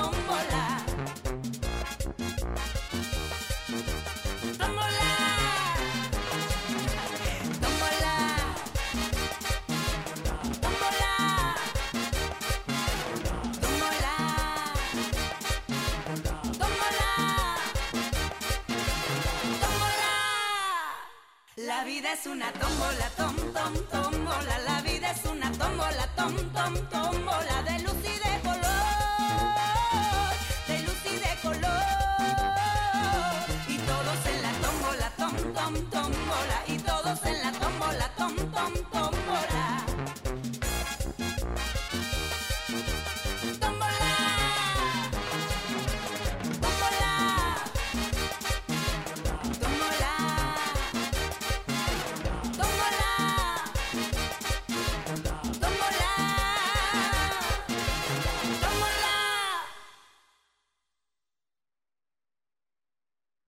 tómbola. Tómbola, tómbola, tómbola, tómbola, tómbola, tómbola. La vida es una tómbola, tom, tom, tómbola. La vida es una tómbola, tom, tom, tómbola. De luz y de color.